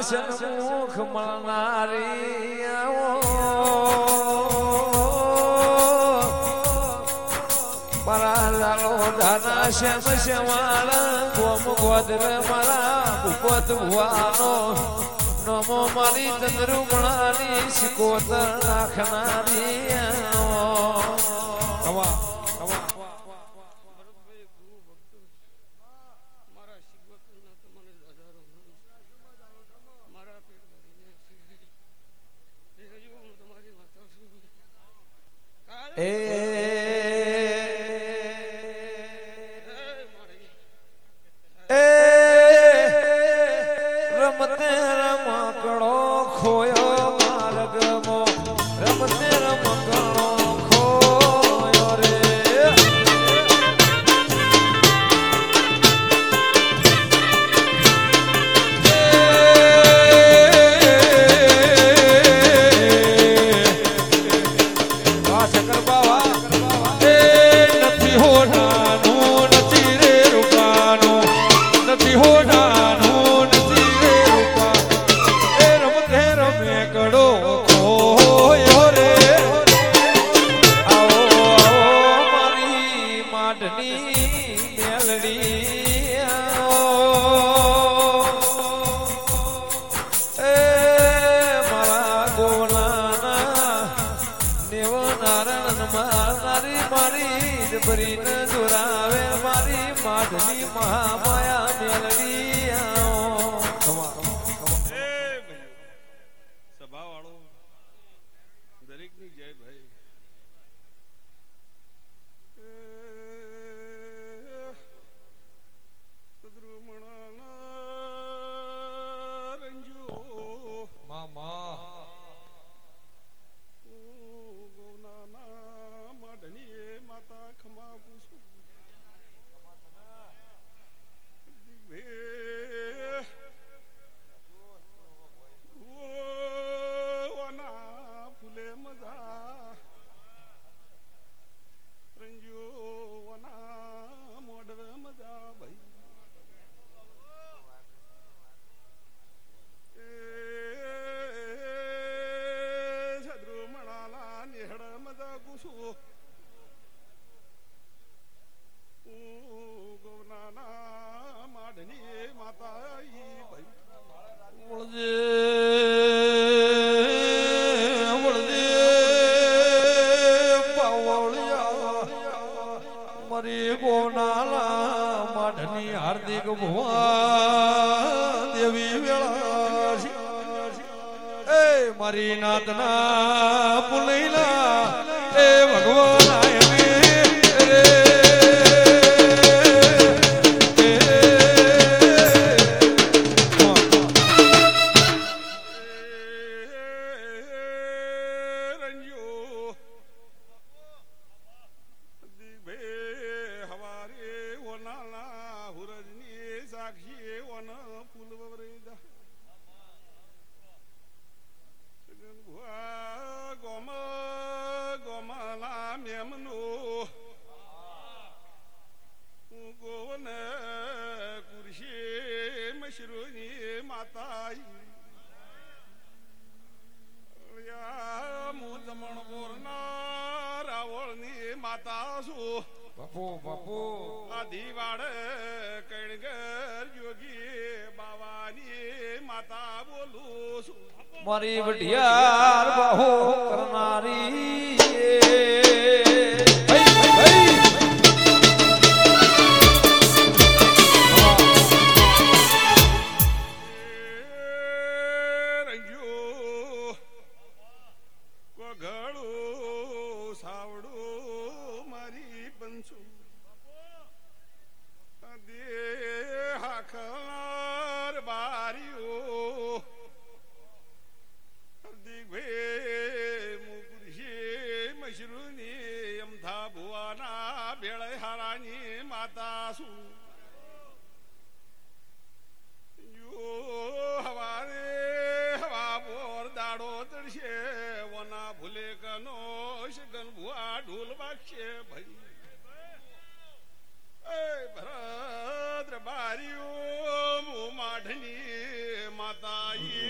સન્મુખ મળનારી મારા લાલો દાના શ્યામ શ્યામાળા ગોમ ગોદર મારા ભૂપત ભુવાનો નમો મારી ચંદ્રુમણાની શિકોતર નાખનારી રમતે રમકડો ખોયો માર્ગમો રમતે રમકડો ખોયો રે શંકર બાવા નથી હોનાનું નથી રે રૂપાનું નથી હોનાનું નથી રે રૂપા એ રમતે રમે કડો ખોયો રે આવો આવો મારી માઢની મેલડી એ મારા ગોલાના દેવ નારાયણ મારી મારી જબરીને જોરાવે મારી માધની મહામાયા મેલડી સભા વાળો દરેક ની જય ભાઈ રંજુ મામા માતા ખમા પૂછું ફૂલે મજા રંજો વના મોડર મજા ભાઈ છદ્રુ મણાલા નિહળ મજા પૂછું ગોવનાના માઢની માતા ભાઈ મારી ગોનાલા માઢની હાર્દિક ભુવા દેવી વેળા એ મારી નાતના પુલૈલા એ ભગવાન બાપુ બાપુ આદિવાડ કણગર યોગી બાવાની માતા બોલું છું મારી વઢિયાર બહુ કરનારી ભરદ્ર બારીઓ માઢની માતા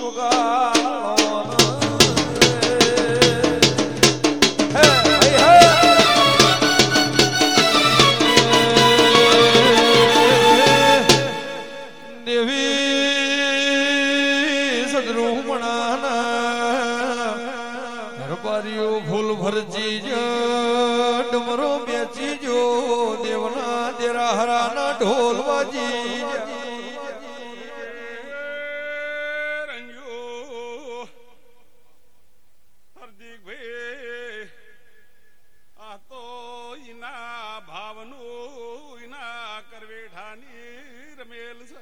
ફૂલ ભરજી ડમરો બેચી જો દેવના દેરા હરાના ઢોલ વાજી રંજો હાર્દિક ભાઈ આ તો ઈના ભાવનું ઈના કરવેઠાની રમેલ છે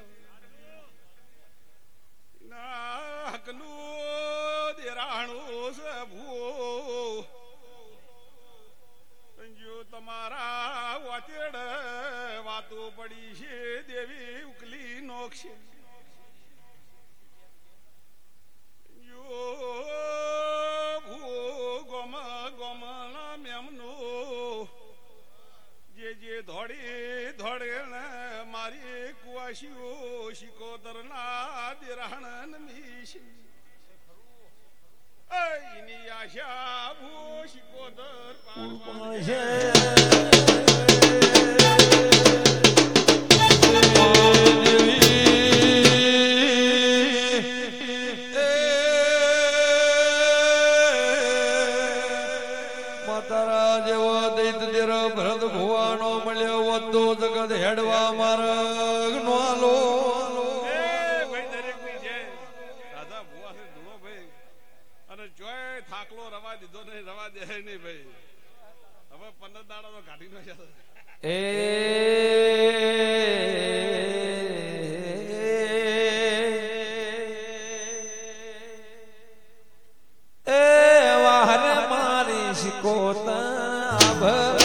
ઈના હકનું દેરાણું છે ભૂ રંજો તમારા વાચેડ વાતો પડી છે દેવી ઉકલી નોખશે જે ધોડી ધોડે મારી કુવાશીઓ શિકોતર ના દેરાણ મીશ એની આશા ભૂ શિકોતર ભરત ભુવાનો મળ્યો વધુ જગત હેડવા માર્ગ નો આલો ભાઈ દરેક ની જય રાજા ભુવા છે ધૂળો ભાઈ અને જોય થાકલો રવા દીધો નહીં રવા દે નહીં ભાઈ હવે 15 દાડા તો કાઢી નાખ્યા એ વાહરે મારી શિકોતા ભવે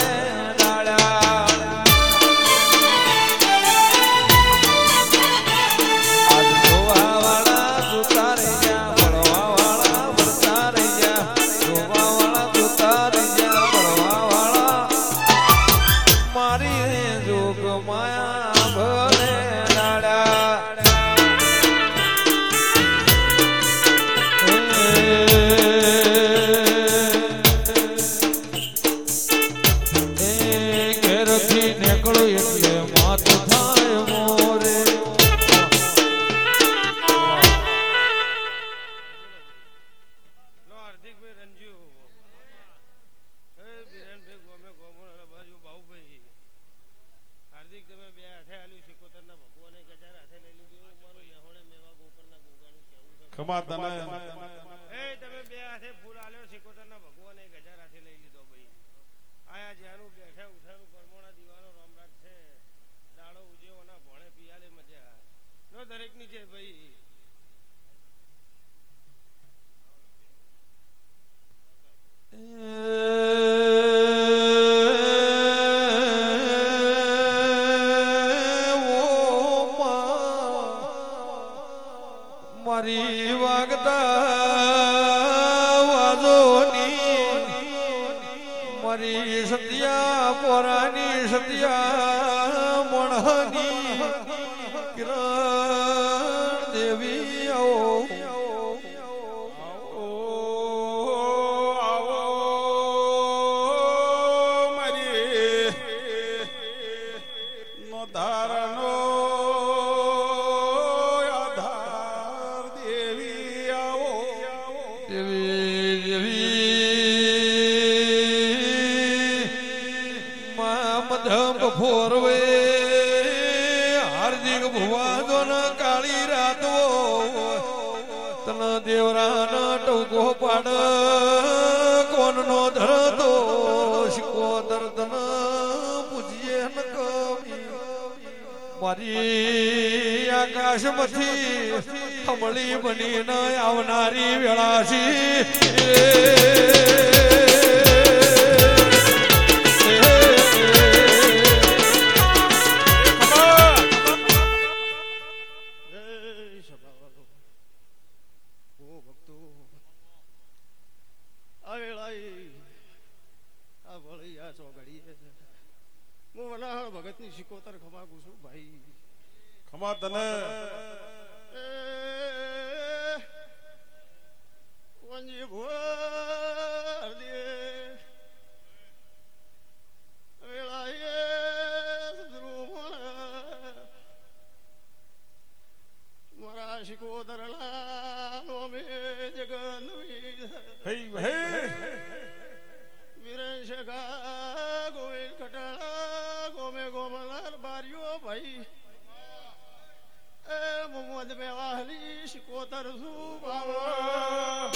ખમા તને એ તમે બે હાથે ફૂલ આલ્યો શિકોતરના ભગવાને ગજા હાથે લઈ લીધો ભાઈ આયા જ્યાંનું બેઠા ઉઠાનું કર્મોના દીવાનો રામરાજ છે દાડો ઉજેવોના ભણે પિયાલે મજા નો દરેકની છે ભાઈ મારી વાગતા વાજોની મારી સત્યા પોરાની સત્યા મણની કિરણ દેવી આવો મારી નો ધારનો ફોરવે હાર્દિક ભુવાનો ન કાળી રાતો તન દેવરાના ટોકો પાડ કોન નો ધરતો શિકોતર તન પૂજીએ ન કવિ મારી આકાશમાંથી કમળી બનીને આવનારી વેળાસી ભગત ની શિકોતર ખમાગું છું ભાઈ ખમા તને શિકોતરના નોમે જગન વીરે શગા ગોવિંદ કટાળા ગોમે ગોમલાલ બારીઓ ભાઈ એ મોહમ્મદ મેવાહલી શિકોતર શું બાવા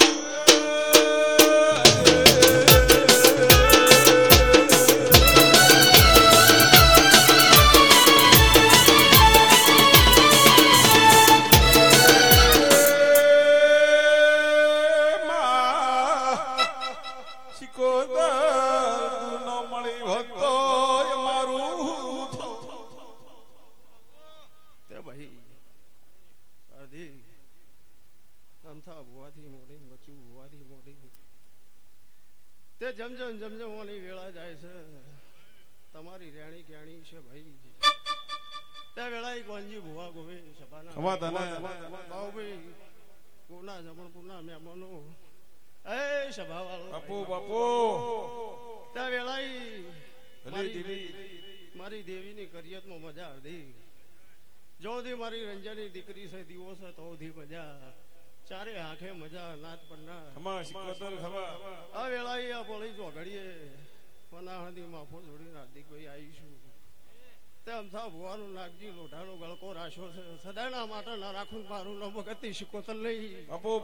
જમ જમવાની વેળા જાય છે તમારી રેણી કેણી છે ભાઈ ત્યાં વેળા કોંજી ભુવા ગોવે સભાના ભાઈ કોના જમણપુરના મહેમાનો એ સભા વાળો ત્યાં વેળા મારી દેવીની કરિયતમાં મજા આવતી જોથી મારી રંજાની દીકરી છે દીવો છે તોથી મજા ચારે આંખે મજા નાચ પન્ના આ વેળાએ આ બોલી જોગડીએ પનાહદી માફો જોડી હાર્દિક ભાઈ આવીશું તે અમથા ભુવાનું નાગજી લોઢાનો ગળકો રાશો છે સદાના માટે ના રાખું મારું ન ભગતી શિકોતર નહીં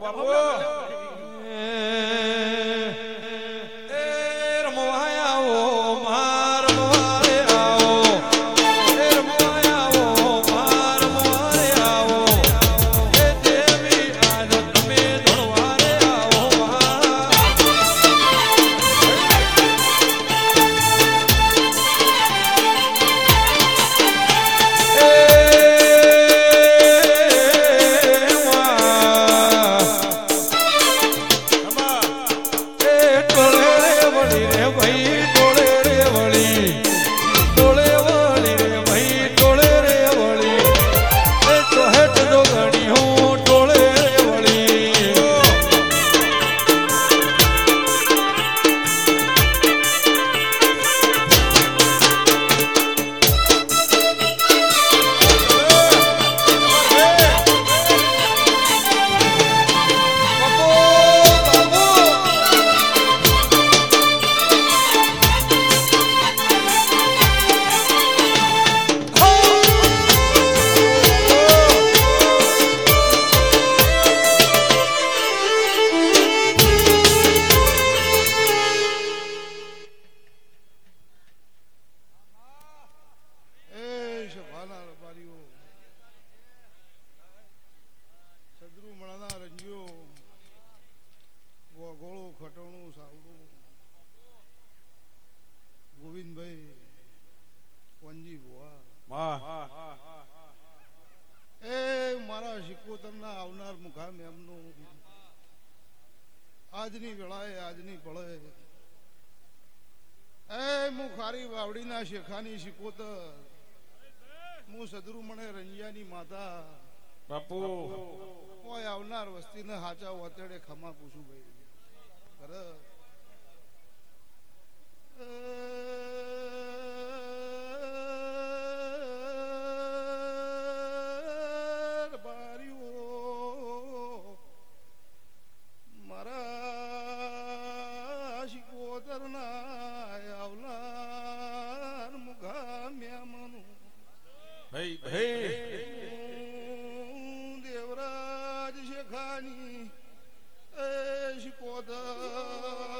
આજની વેળાએ આજની પળે એ હું ખારી વાવડીના શેખાની શિકોતર હું સદરુ મને રંજિયાની માતા બાપુ કોઈ આવનાર વસ્તીને હાચા વતેડે ખમા પૂછું ભાઈ દેવરાજ શેખાની શિકોતર